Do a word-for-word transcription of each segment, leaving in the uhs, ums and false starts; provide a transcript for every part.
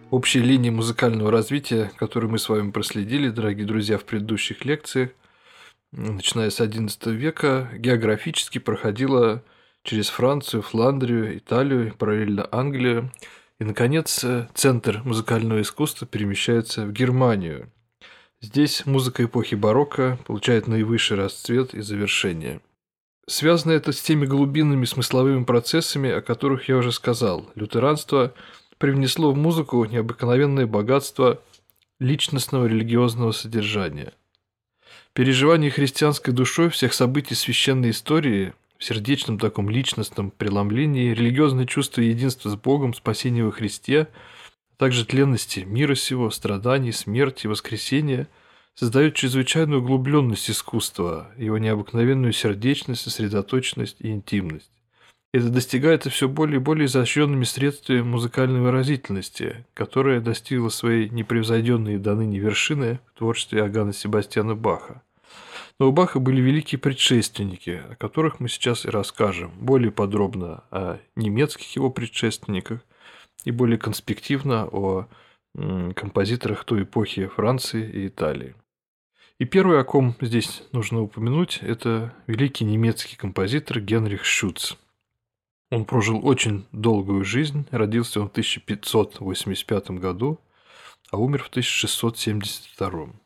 Общей линии музыкального развития, которую мы с вами проследили, дорогие друзья, в предыдущих лекциях, начиная с одиннадцатого века, географически проходила через Францию, Фландрию, Италию, параллельно Англию. И, наконец, центр музыкального искусства перемещается в Германию. Здесь музыка эпохи барокко получает наивысший расцвет и завершение. Связано это с теми глубинными смысловыми процессами, о которых я уже сказал. Лютеранство привнесло в музыку необыкновенное богатство личностного религиозного содержания. Переживание христианской душой всех событий священной истории в сердечном таком личностном преломлении, религиозное чувство единства с Богом, спасения во Христе, а также тленности мира сего, страданий, смерти, воскресения создают чрезвычайную углубленность искусства, его необыкновенную сердечность, сосредоточенность и интимность. Это достигается все более и более изощренными средствами музыкальной выразительности, которая достигла своей непревзойденной до ныне вершины в творчестве Иоганна Себастьяна Баха. Но у Баха были великие предшественники, о которых мы сейчас и расскажем, более подробно о немецких его предшественниках и более конспективно о композиторах той эпохи Франции и Италии. И первый, о ком здесь нужно упомянуть, это великий немецкий композитор Генрих Шюц. Он прожил очень долгую жизнь, родился он в тысяча пятьсот восемьдесят пятом году, а умер в тысяча шестьсот семьдесят втором.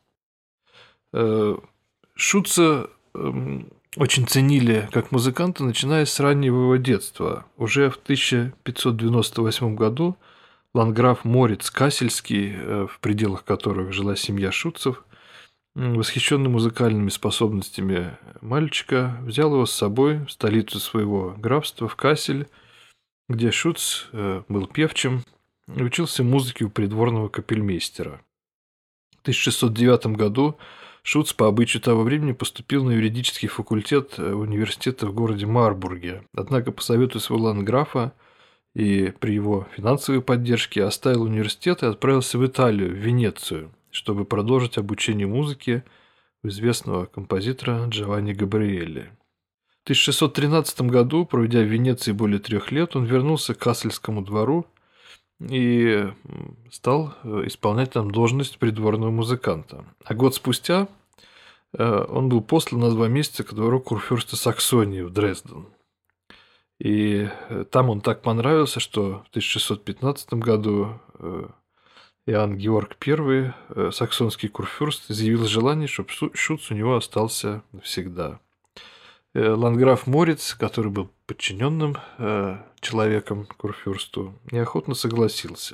Шюца очень ценили как музыканта, начиная с раннего его детства. Уже в тысяча пятьсот девяносто восьмом году ландграф Мориц Кассельский, в пределах которых жила семья Шюцев, восхищенный музыкальными способностями мальчика, взял его с собой в столицу своего графства, в Кассель, где Шюц был певчим и учился музыке у придворного капельмейстера. В тысяча шестьсот девятом году Шюц по обычаю того времени поступил на юридический факультет университета в городе Марбурге, однако по совету своего ландграфа и при его финансовой поддержке оставил университет и отправился в Италию, в Венецию, чтобы продолжить обучение музыке у известного композитора Джованни Габриэлли. В тысяча шестьсот тринадцатом году, проведя в Венеции более трех лет, он вернулся к Кассельскому двору и стал исполнять там должность придворного музыканта. А год спустя он был послан на два месяца к двору курфюрста Саксонии в Дрезден. И там он так понравился, что в тысяча шестьсот пятнадцатом году Иоанн Георг Первый, саксонский курфюрст, изъявил желание, чтобы Шюц у него остался навсегда. Ландграф Мориц, который был подчиненным человеком курфюрсту, неохотно согласился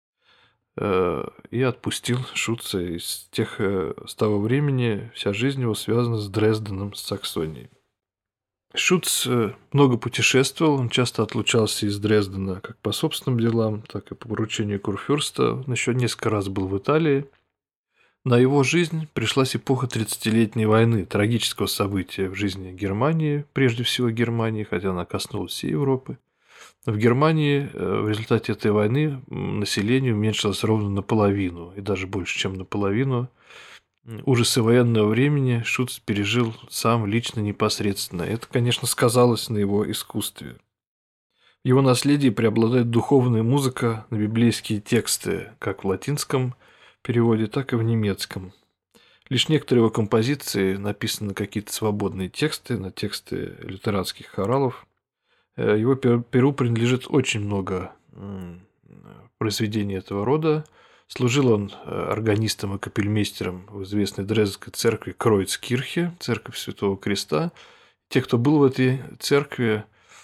и отпустил Шюца. И с, тех, с того времени вся жизнь его связана с Дрезденом, с Саксонией. Шюц много путешествовал, он часто отлучался из Дрездена как по собственным делам, так и по поручению курфюрста. Он еще несколько раз был в Италии. На его жизнь пришлась эпоха тридцатилетней войны, трагического события в жизни Германии, прежде всего Германии, хотя она коснулась всей Европы. В Германии в результате этой войны население уменьшилось ровно наполовину, и даже больше, чем наполовину. Ужасы военного времени Шюц пережил сам лично непосредственно. Это, конечно, сказалось на его искусстве. В его наследии преобладает духовная музыка на библейские тексты, как в латинском переводе, так и в немецком. Лишь некоторые его композиции написаны на какие-то свободные тексты, на тексты лютеранских хоралов. Его перу принадлежит очень много произведений этого рода. Служил он органистом и капельмейстером в известной Дрезденской церкви Кройцкирхе, церковь Святого Креста. Те, кто был в этой церкви,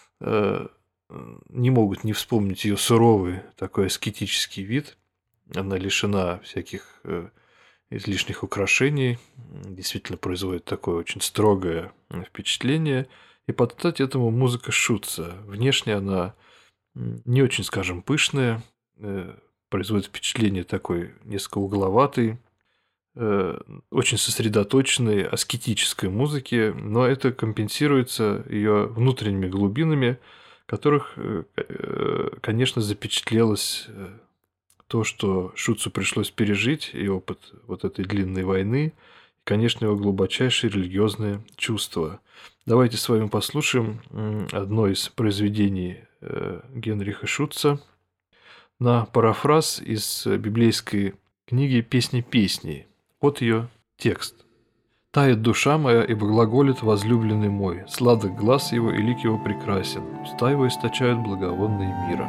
не могут не вспомнить ее суровый такой аскетический вид. Она лишена всяких излишних украшений, действительно производит такое очень строгое впечатление. И под стать этому музыка Шюца. Внешне она не очень, скажем, пышная, производит впечатление такой несколько угловатой, очень сосредоточенной аскетической музыки, но это компенсируется ее внутренними глубинами, которых, конечно, запечатлелось то, что Шюцу пришлось пережить, и опыт вот этой длинной войны, и, конечно, его глубочайшие религиозные чувства. Давайте с вами послушаем одно из произведений Генриха Шюца. на парафраз из библейской книги «Песни песней». Вот ее текст. «Тает душа моя, ибо глаголит возлюбленный мой, сладок глаз его и лик его прекрасен, уста его источают благовонные мира».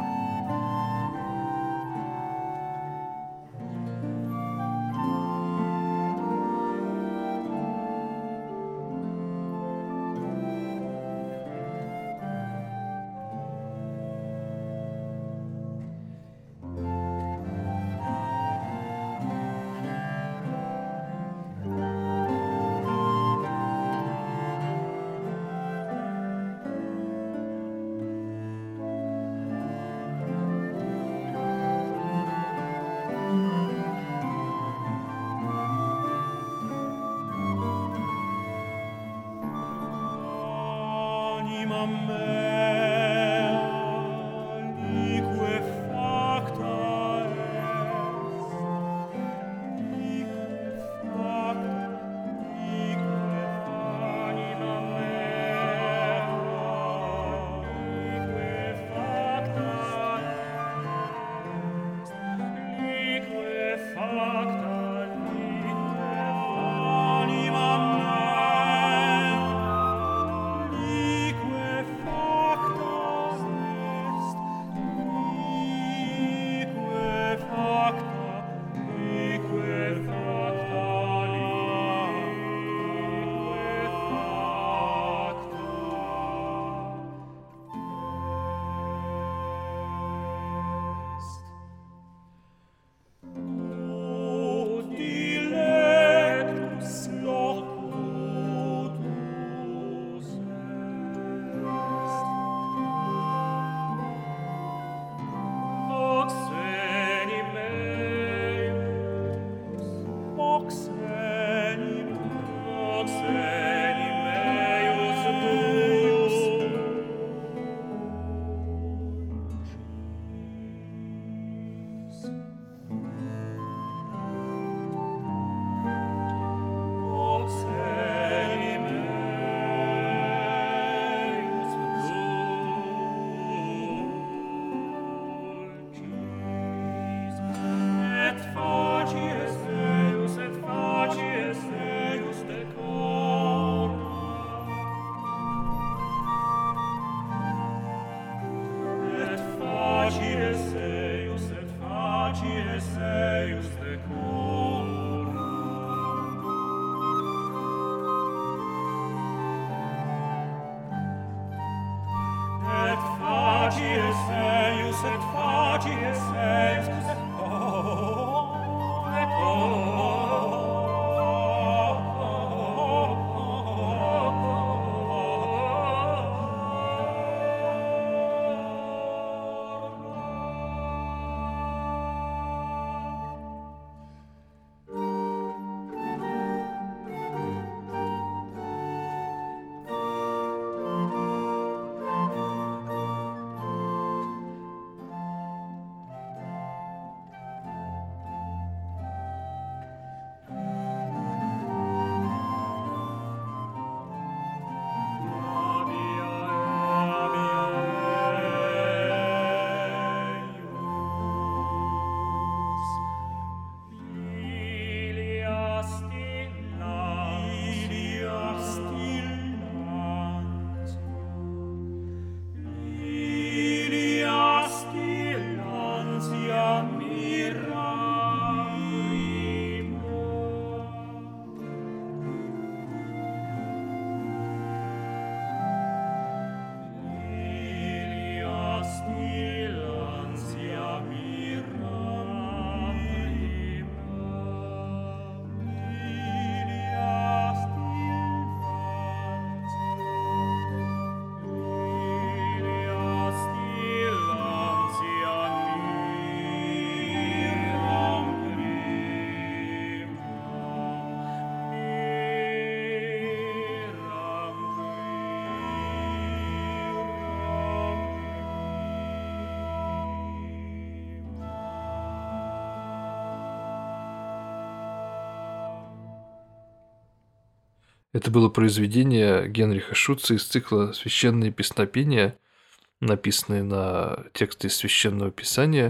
Это было произведение Генриха Шуца из цикла «Священные песнопения», написанные на тексты из Священного Писания,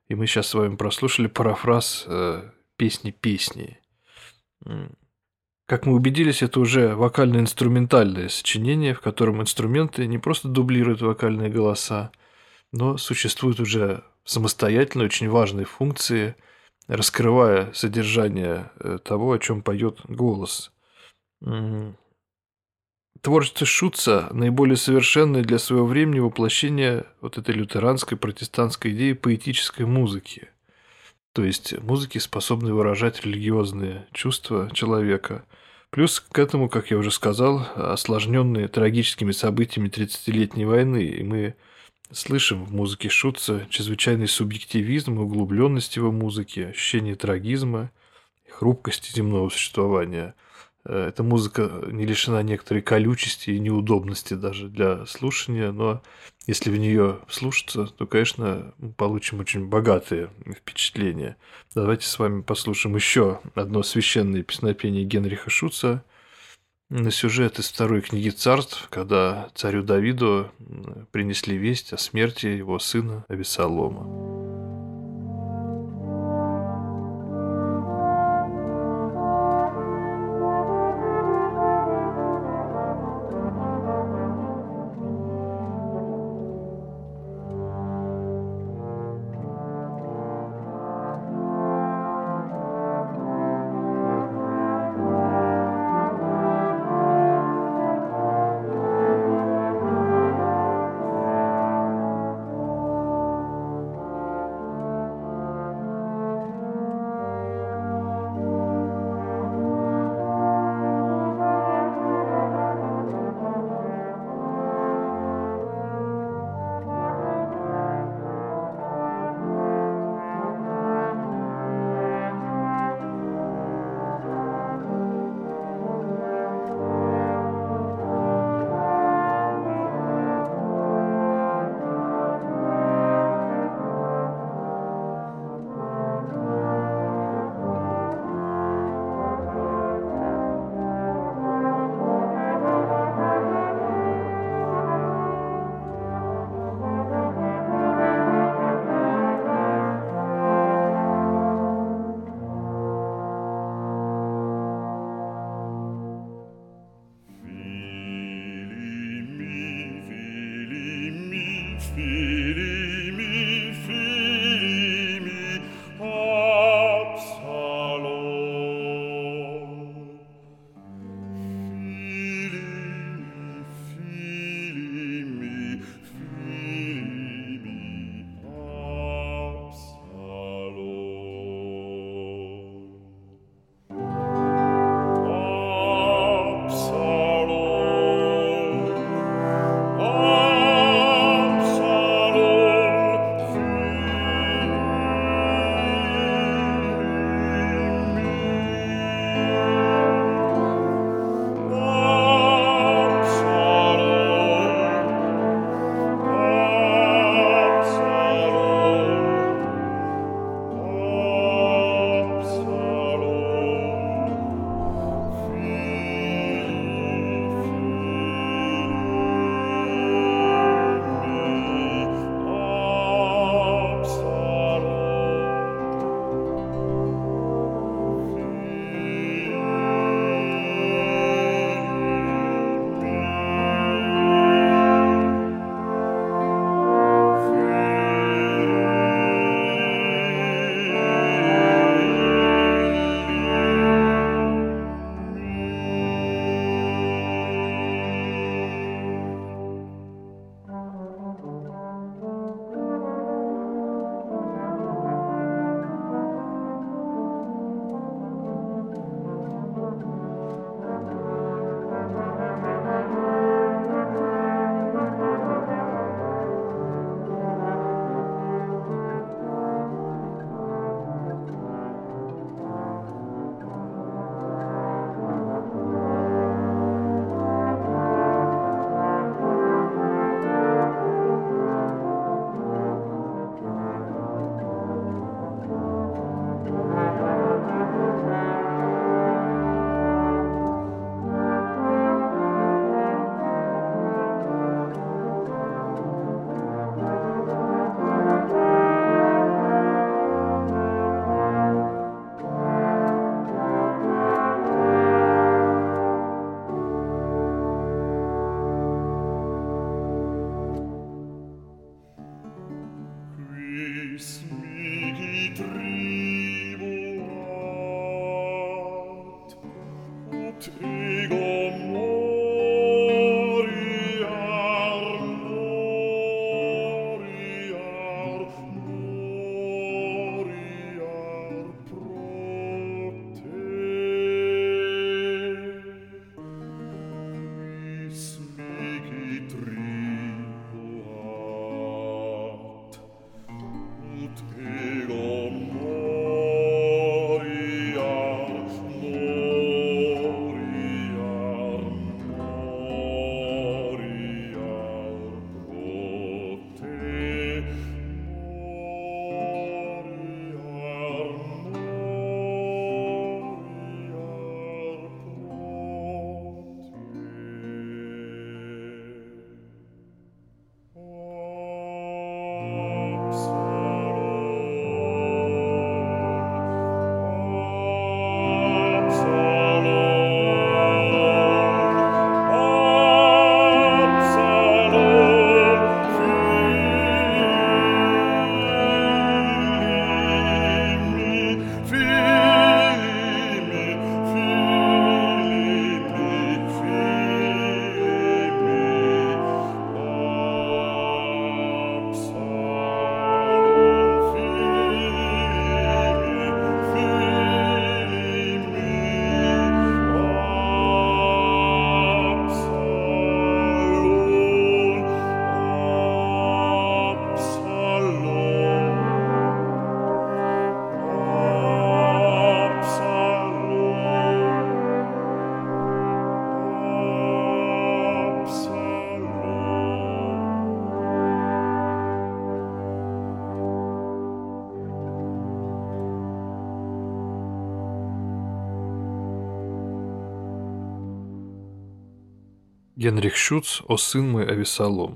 И мы сейчас с вами прослушали парафраз э, песни песни. Как мы убедились, это уже вокально-инструментальное сочинение, в котором инструменты не просто дублируют вокальные голоса, но существуют уже самостоятельно очень важные функции, раскрывая содержание э, того, о чем поет голос. М, Творчество Шутца наиболее совершенное для своего времени воплощение вот этой лютеранской протестантской идеи поэтической музыки, то есть музыки, способной выражать религиозные чувства человека. Плюс к этому, как я уже сказал, осложненные трагическими событиями тридцатилетней войны, и мы слышим в музыке Шутца чрезвычайный субъективизм и углубленность его музыки, ощущение трагизма, хрупкости земного существования. Э, Эта музыка не лишена некоторой колючести и неудобности даже для слушания, но если в нее вслушаться, то, конечно, мы получим очень богатые впечатления. Давайте с вами послушаем еще одно священное песнопение Генриха Шутца на сюжет из второй книги Царств, когда царю Давиду м, принесли весть о смерти его сына Авессалома. Генрих Шуц «О сын мой Авессалом».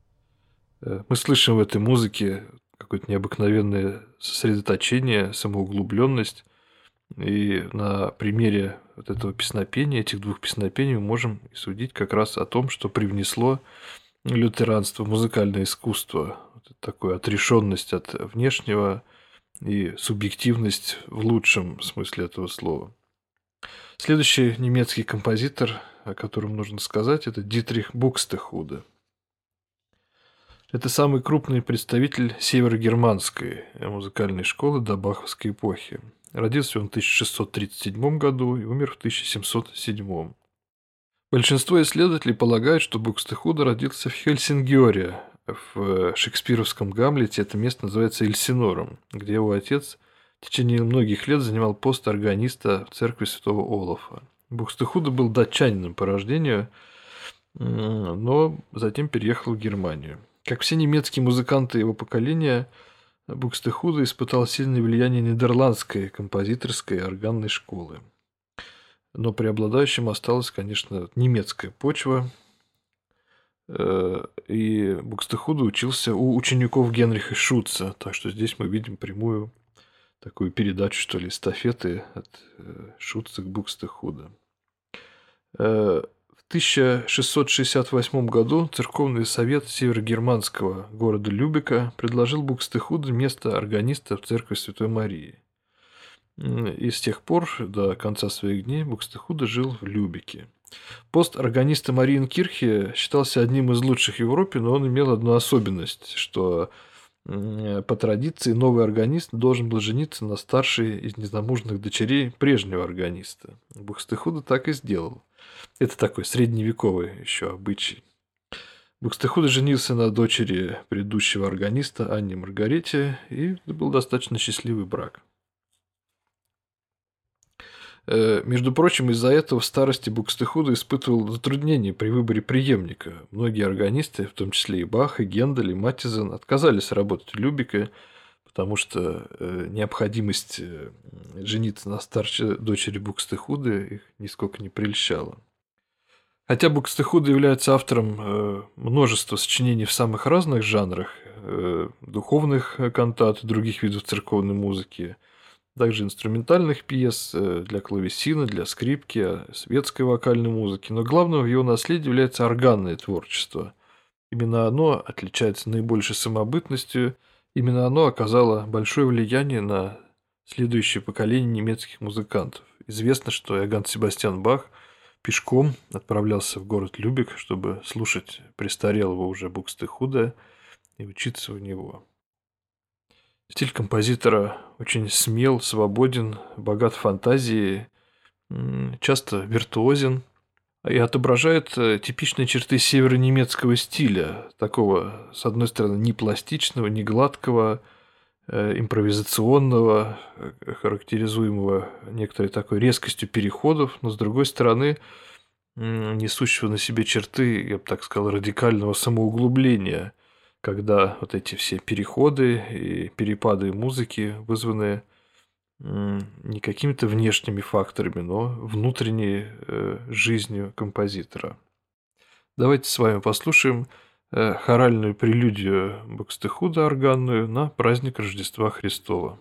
Мы слышим в этой музыке какое-то необыкновенное сосредоточение, самоуглубленность. И на примере вот этого песнопения, этих двух песнопений, мы можем судить как раз о том, что привнесло лютеранство в музыкальное искусство. Вот такую отрешенность от внешнего и субъективность в лучшем смысле этого слова. Следующий немецкий композитор, о котором нужно сказать, это Дитрих Букстехуде. Это самый крупный представитель северогерманской музыкальной школы до баховской эпохи. Родился он в тысяча шестьсот тридцать седьмом году и умер в тысяча семьсот седьмом. Большинство исследователей полагают, что Букстехуде родился в Хельсингёре. В шекспировском Гамлете это место называется Эльсинором, где его отец в течение многих лет занимал пост органиста в церкви святого Олафа. Букстехуде был датчанином по рождению, но затем переехал в Германию. Как все немецкие музыканты его поколения, Букстехуде испытал сильное влияние нидерландской композиторской и органной школы. Но преобладающим осталась, конечно, немецкая почва. И Букстехуде учился у учеников Генриха Шуца, так что здесь мы видим прямую такую передачу, что ли, эстафеты от Шуца к Букстехуде. В тысяча шестьсот шестьдесят восьмом году церковный совет северогерманского города Любека предложил Букстехуде место органиста в церкви Святой Марии. И с тех пор до конца своих дней Букстехуде жил в Любеке. Пост органиста Мариенкирхе считался одним из лучших в Европе, но он имел одну особенность, что по традиции новый органист должен был жениться на старшей из незамужних дочерей прежнего органиста. Букстехуде так и сделал. Это такой средневековый еще обычай. Букстехуде женился на дочери предыдущего органиста Анне Маргарете, и это был достаточно счастливый брак. Между прочим, из-за этого в старости Букстехуде испытывал затруднения при выборе преемника. Многие органисты, в том числе и Бах, и Гендель, и Маттизен, отказались работать в Любеке, потому что необходимость жениться на старшей дочери Букстехуде их нисколько не прельщала. Хотя Букстехуде является автором множества сочинений в самых разных жанрах, духовных кантат, других видов церковной музыки, также инструментальных пьес для клавесина, для скрипки, светской вокальной музыки. Но главным в его наследии является органное творчество. Именно оно отличается наибольшей самобытностью Именно оно оказало большое влияние на следующее поколение немецких музыкантов. Известно, что Иоганн Себастьян Бах пешком отправлялся в город Любек, чтобы слушать престарелого уже Букстехуда и учиться у него. Стиль композитора очень смел, свободен, богат фантазией, часто виртуозен и отображает типичные черты северонемецкого стиля, такого, с одной стороны, не пластичного, не гладкого, импровизационного, характеризуемого некоторой такой резкостью переходов, но, с другой стороны, несущего на себе черты, я бы так сказал, радикального самоуглубления, когда вот эти все переходы и перепады музыки вызваны не какими-то внешними факторами, но внутренней жизнью композитора. Давайте с вами послушаем хоральную прелюдию Букстехуда органную на праздник Рождества Христова.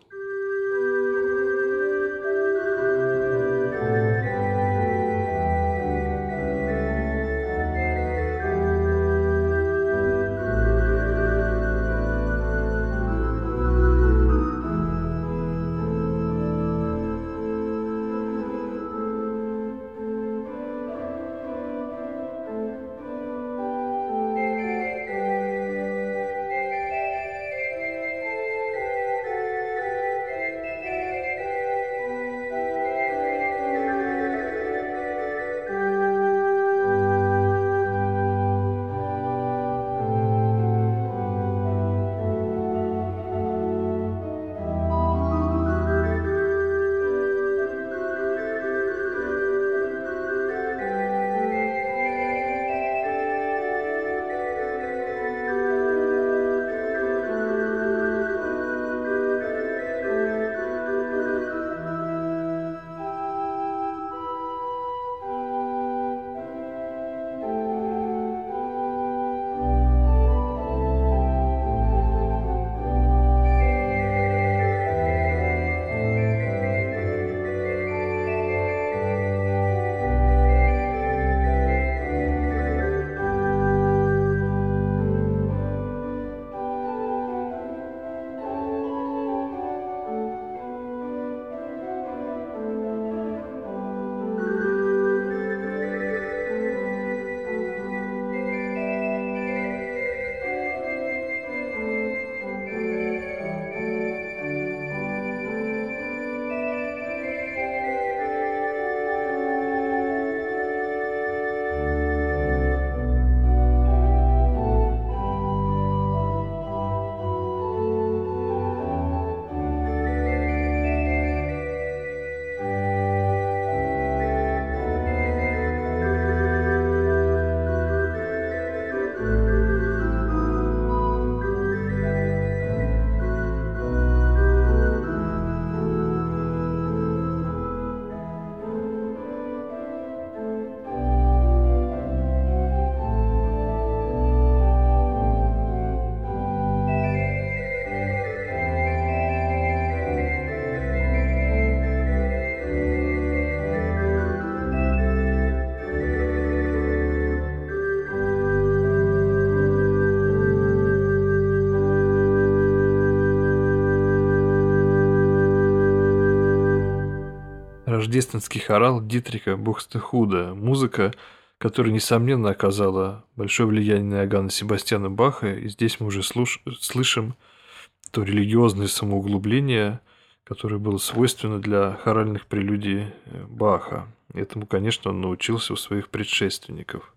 Рождественский хорал Дитриха Букстехуда, музыка, которая, несомненно, оказала большое влияние на Иоганна Себастьяна Баха, и здесь мы уже слуш... слышим то религиозное самоуглубление, которое было свойственно для хоральных прелюдий Баха. Этому, конечно, он научился у своих предшественников.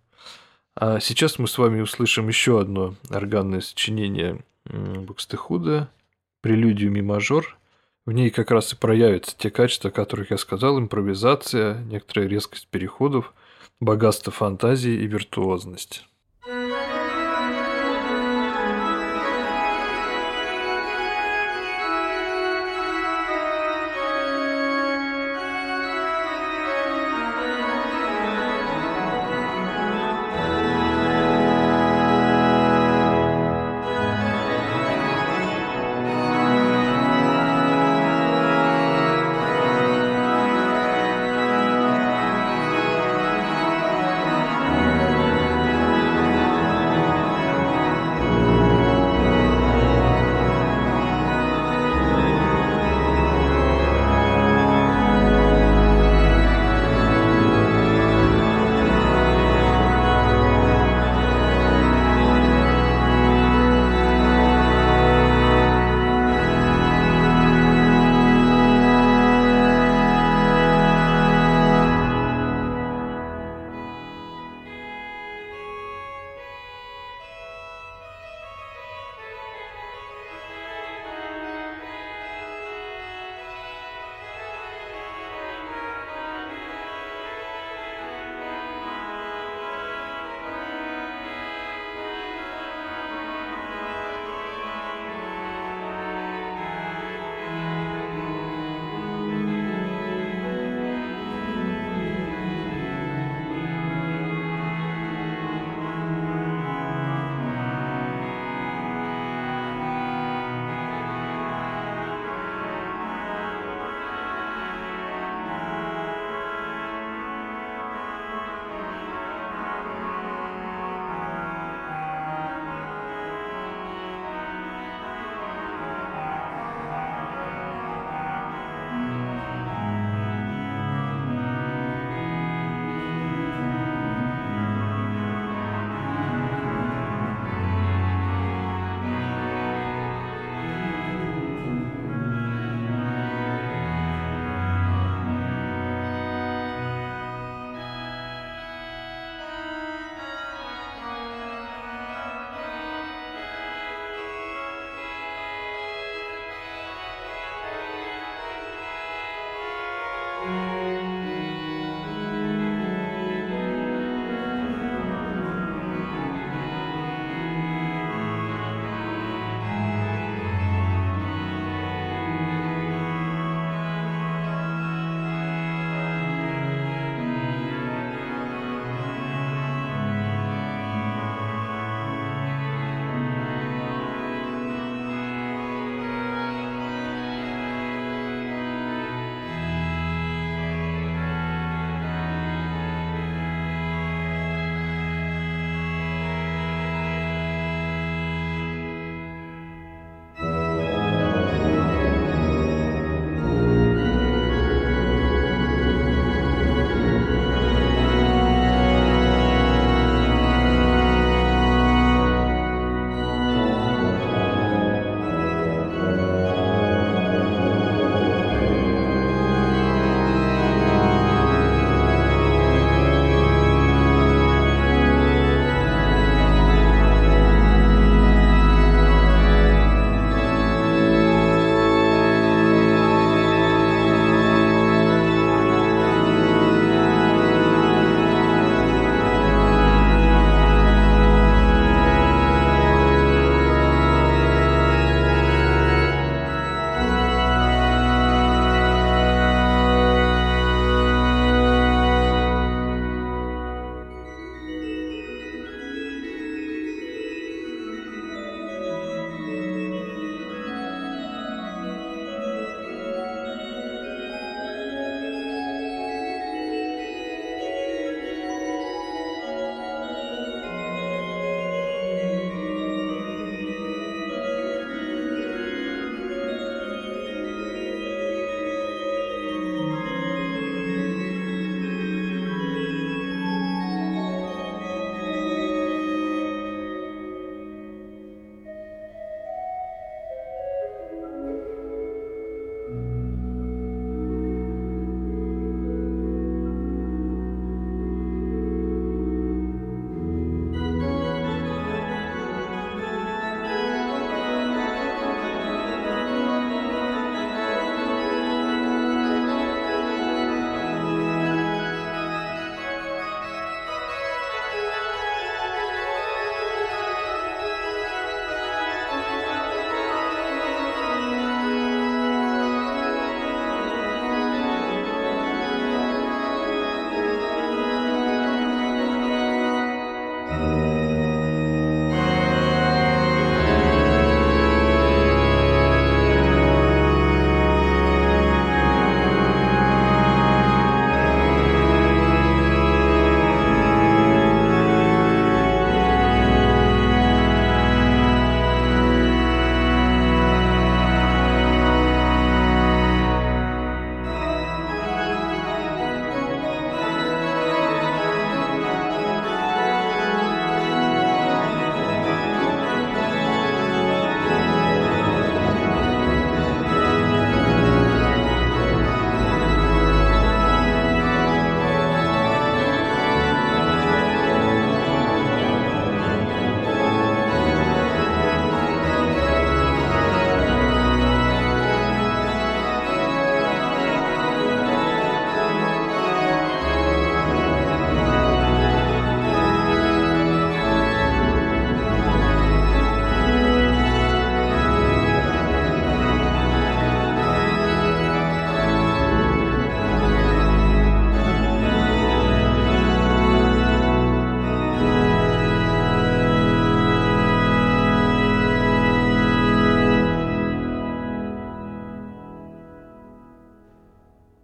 А сейчас мы с вами услышим еще одно органное сочинение Букстехуда, прелюдию ми мажор. В ней как раз и проявятся те качества, о которых я сказал: импровизация, некоторая резкость переходов, богатство фантазии и виртуозность.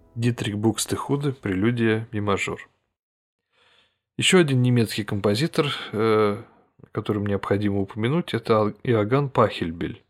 Дитрих Букстехуде, прелюдия ми мажор. Еще один немецкий композитор, э, которым необходимо упомянуть, это Иоганн Пахельбель.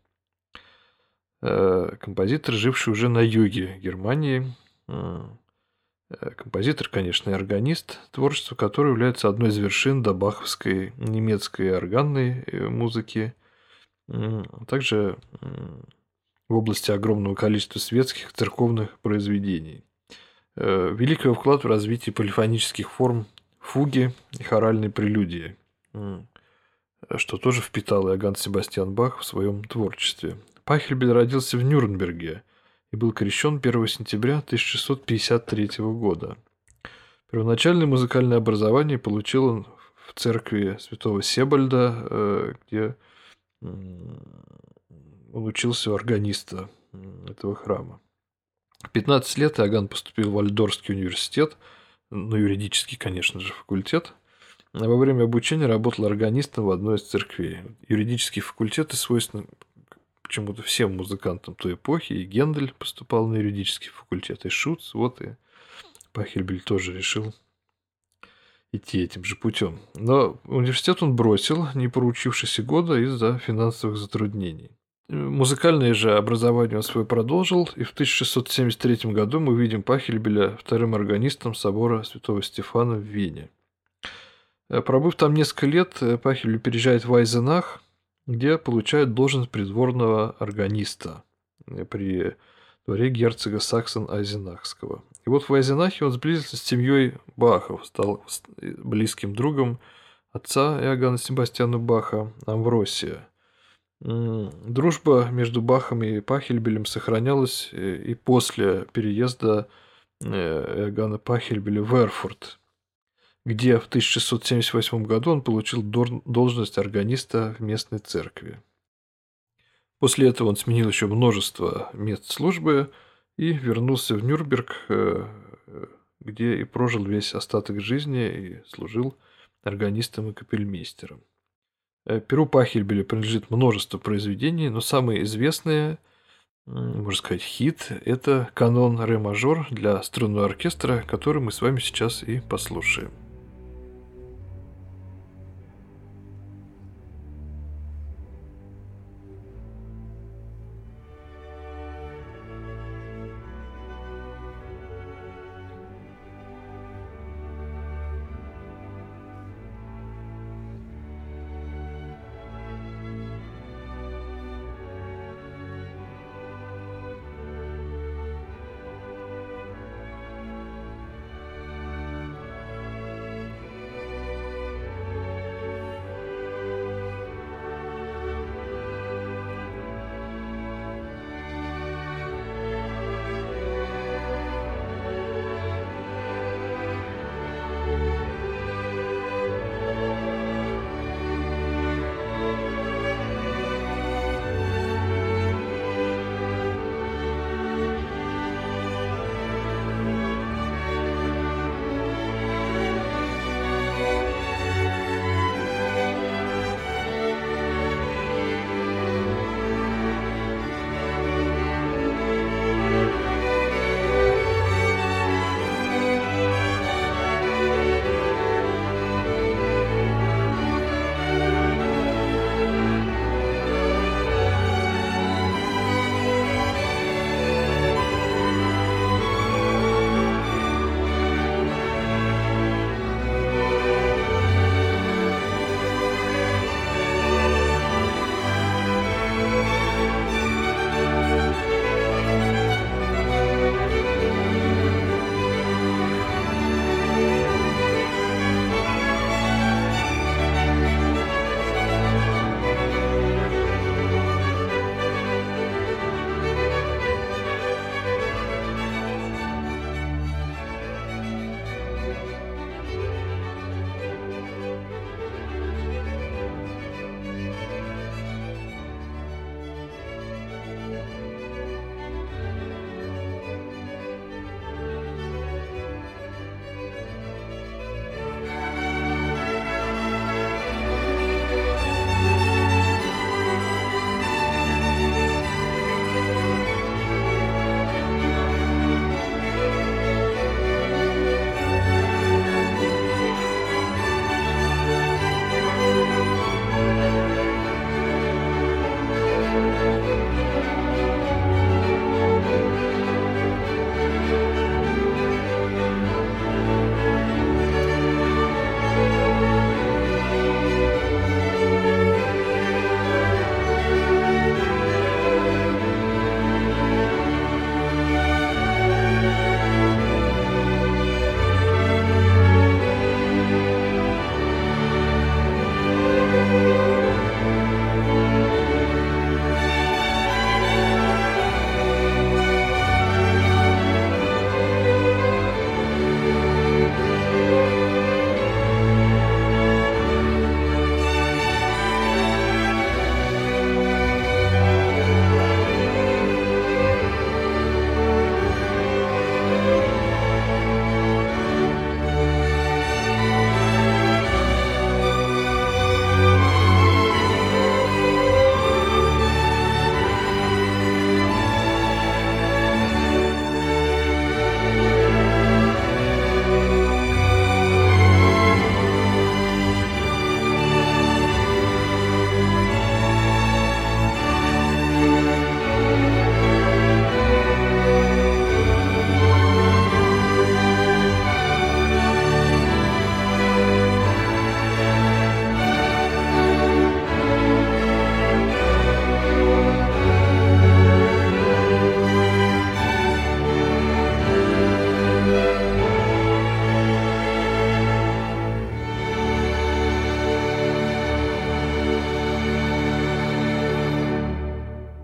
Э, композитор, живший уже на юге Германии. Э, композитор, конечно, и органист, творчество которого является одной из вершин добаховской немецкой органной музыки. Также в области огромного количества светских церковных произведений. Великий его вклад в развитие полифонических форм фуги и хоральной прелюдии, что тоже впитал Иоганн Себастьян Бах в своем творчестве. Пахельбель родился в Нюрнберге и был крещен первого сентября тысяча шестьсот пятьдесят третьего года. Первоначальное музыкальное образование получил он в церкви святого Себальда, где он учился у органиста этого храма. В пятнадцать лет Иоганн поступил в Вальдорфский университет, на юридический, конечно же, факультет. А во время обучения работал органистом в одной из церквей. Юридические факультеты свойственны почему-то всем музыкантам той эпохи. И Гендель поступал на юридический факультет, и Шуц. Вот и Пахельбель тоже решил идти этим же путем. Но университет он бросил, не проучившись и года, из-за финансовых затруднений. Музыкальное же образование он свое продолжил, и в тысяча шестьсот семьдесят третьем году мы видим Пахельбеля вторым органистом собора Святого Стефана в Вене. Пробыв там несколько лет, Пахельбель переезжает в Айзенах, где получает должность придворного органиста при дворе герцога Саксон-Айзенахского. И вот в Айзенахе он сблизился с семьей Бахов, стал близким другом отца Иоганна Себастьяна Баха, Амвросия. Дружба между Бахом и Пахельбелем сохранялась и после переезда Иоганна Пахельбеля в Эрфурт, где в тысяча шестьсот семьдесят восьмом году он получил должность органиста в местной церкви. После этого он сменил еще множество мест службы и вернулся в Нюрнберг, где и прожил весь остаток жизни и служил органистом и капельмейстером. Перу Пахельбеля принадлежит множество произведений, но самые известные, можно сказать, хит – это канон ре мажор для струнного оркестра, который мы с вами сейчас и послушаем.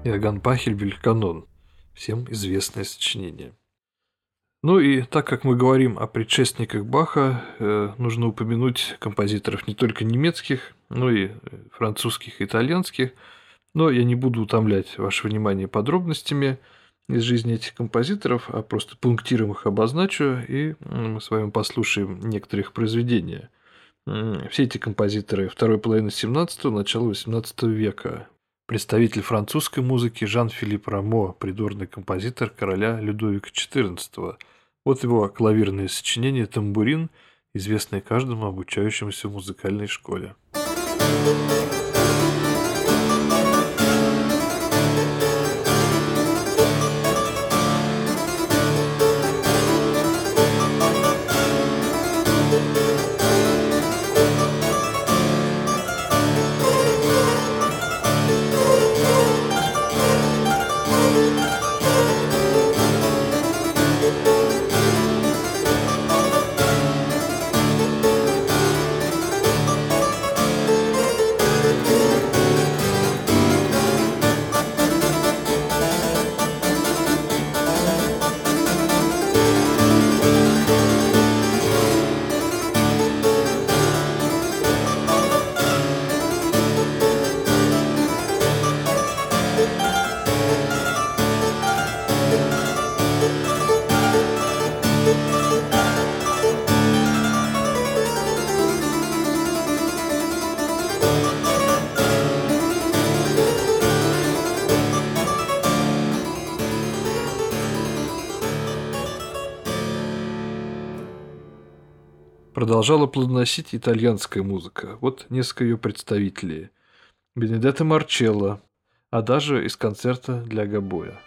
Иоганн Пахельбель «Канон». Всем известное сочинение. Ну и так как мы говорим о предшественниках Баха, э, нужно упомянуть композиторов не только немецких, но и французских и итальянских. Но я не буду утомлять ваше внимание подробностями из жизни этих композиторов, а просто пунктиром их обозначу, и мы с вами послушаем некоторых произведения. Все эти композиторы второй половины семнадцатого, начала восемнадцатого века. Представитель французской музыки Жан-Филипп Рамо, придворный композитор короля Людовика четырнадцатого. Вот его клавирное сочинение «Тамбурин», известное каждому обучающемуся в музыкальной школе. Продолжала плодоносить итальянская музыка. Вот несколько ее представителей. Бенедетто Марчелло, а даже из концерта для гобоя.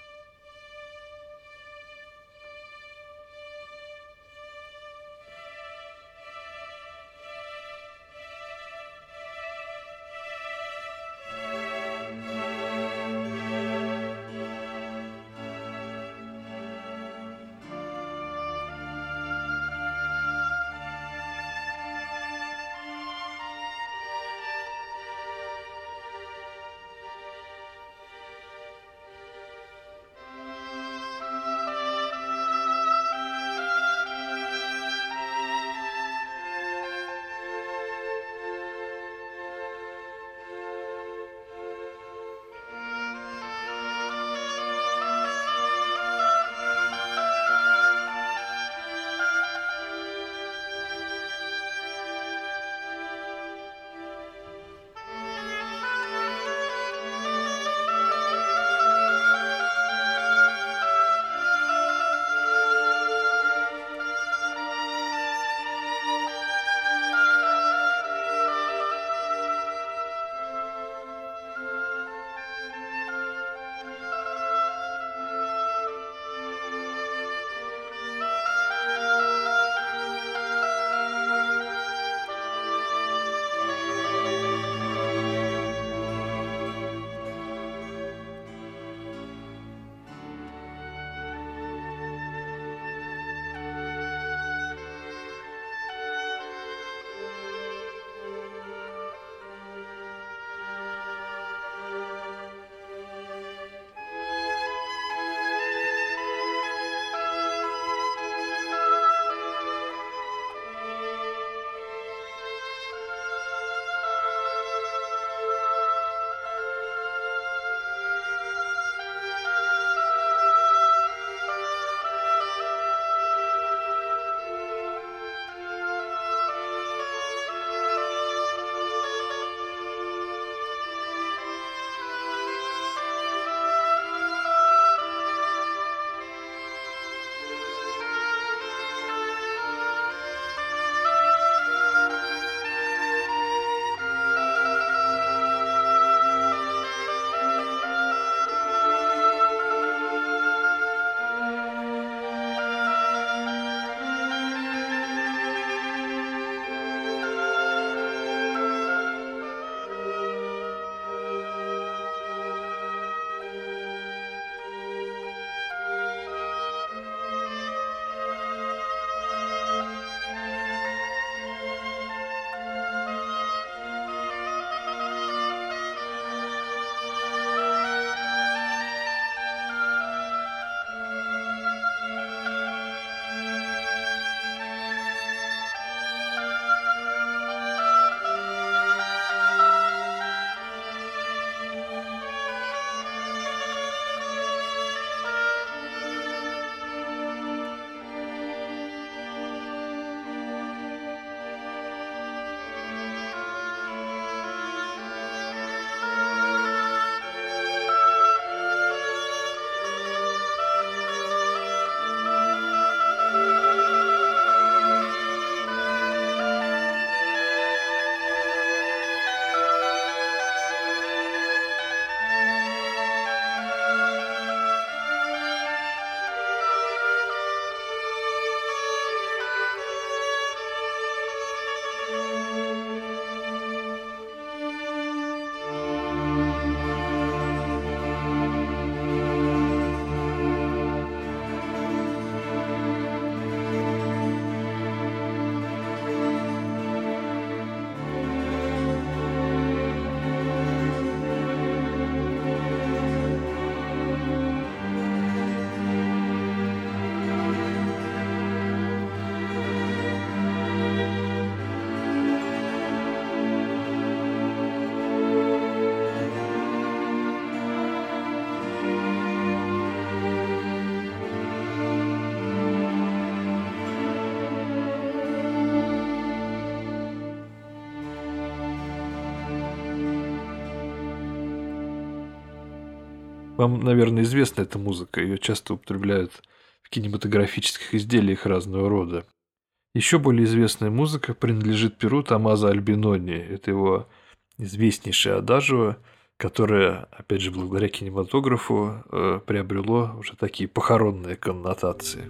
Вам, наверное, известна эта музыка, ее часто употребляют в кинематографических изделиях разного рода. Еще более известная музыка принадлежит перу Томмазо Альбинони. Это его известнейшее адажио, которое, опять же, благодаря кинематографу э, приобрело уже такие похоронные коннотации.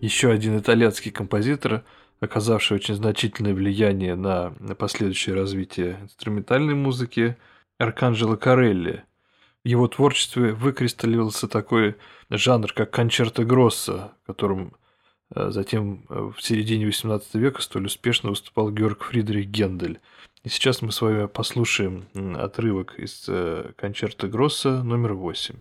Еще один итальянский композитор, оказавший очень значительное влияние на, на последующее развитие инструментальной музыки, Арканджело Корелли. В его творчестве выкристаллировался такой жанр, как кончерто гроссо, которым э, затем э, в середине восемнадцатого века столь успешно выступал Георг Фридрих Гендель. И сейчас мы с вами послушаем отрывок из э, кончерто гроссо номер восемь.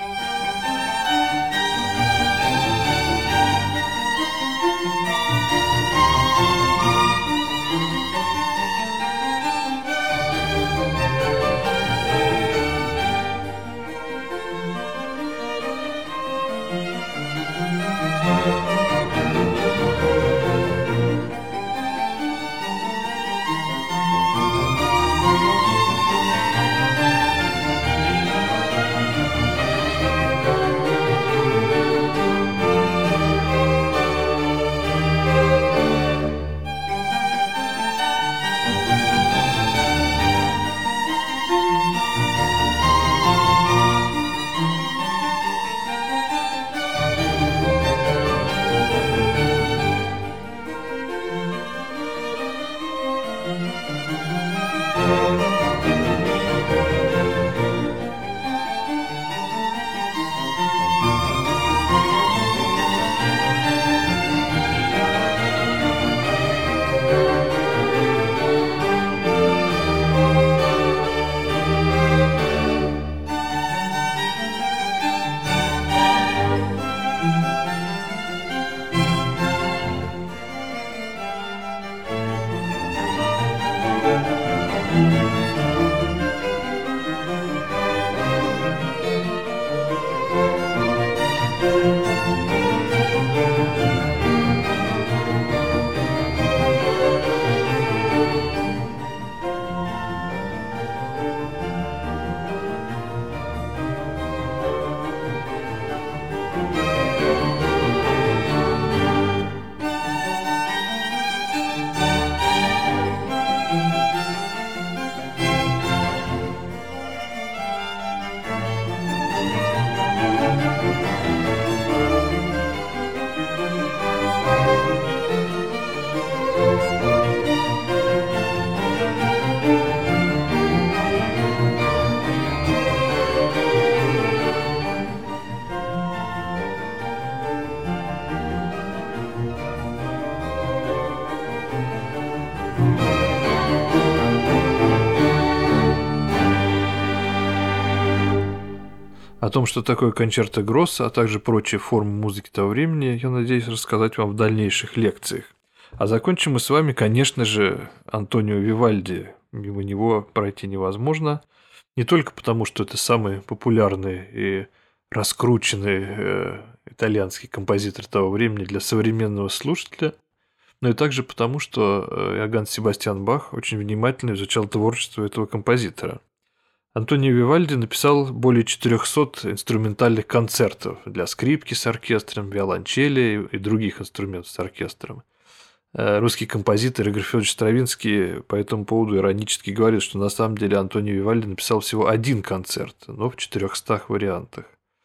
О том, что такое кончерто гроссо, а также прочие формы музыки того времени, я надеюсь рассказать вам в дальнейших лекциях. А закончим мы с вами, конечно же, Антонио Вивальди. Мимо него пройти невозможно. Не только потому, что это самый популярный и раскрученный э, итальянский композитор того времени для современного слушателя, но и также потому, что Иоганн Себастьян Бах очень внимательно изучал творчество этого композитора. Антонио Вивальди написал более четырехсот инструментальных концертов для скрипки с оркестром, виолончели и других инструментов с оркестром. Русский композитор Игорь Федорович Стравинский по этому поводу иронически говорит, что на самом деле Антонио Вивальди написал всего один концерт, но в четырехстах вариантах.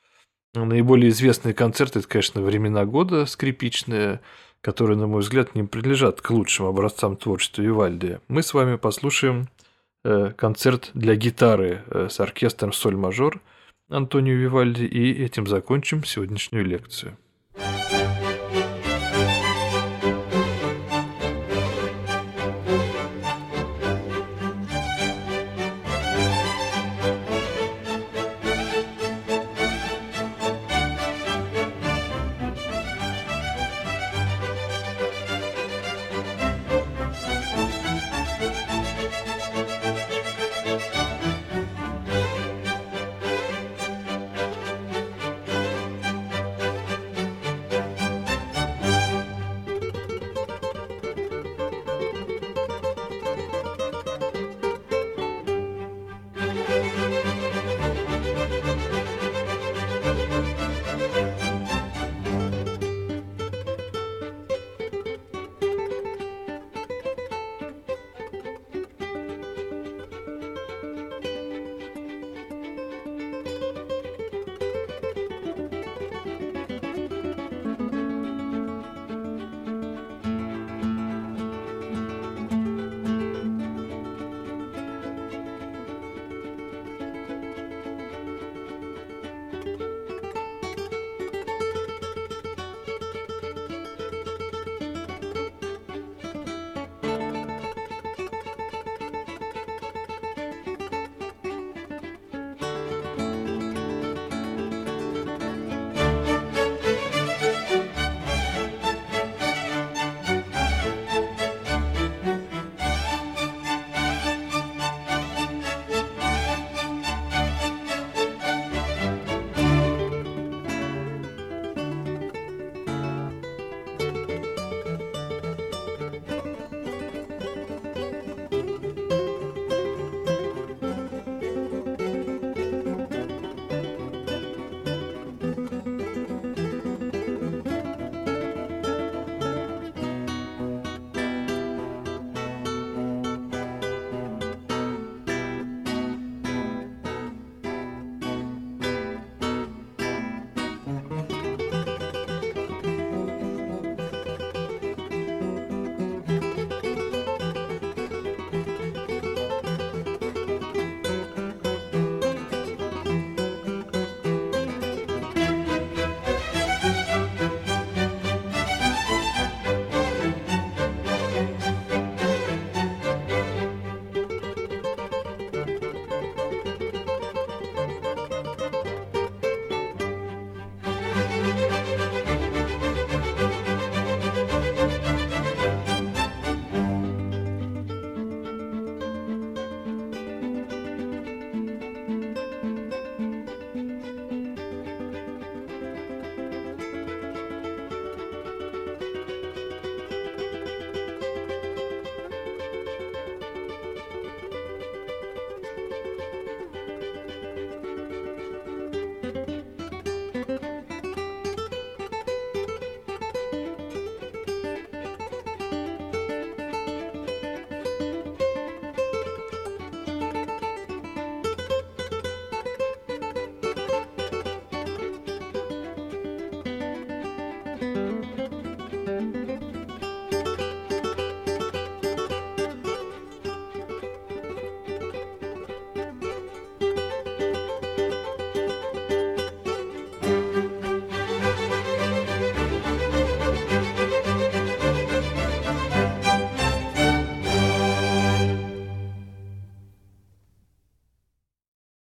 Наиболее известные концерты – это, конечно, «Времена года» скрипичные, которые, на мой взгляд, не принадлежат к лучшим образцам творчества Вивальди. Мы с вами послушаем концерт для гитары с оркестром соль-мажор Антонио Вивальди, и этим закончим сегодняшнюю лекцию.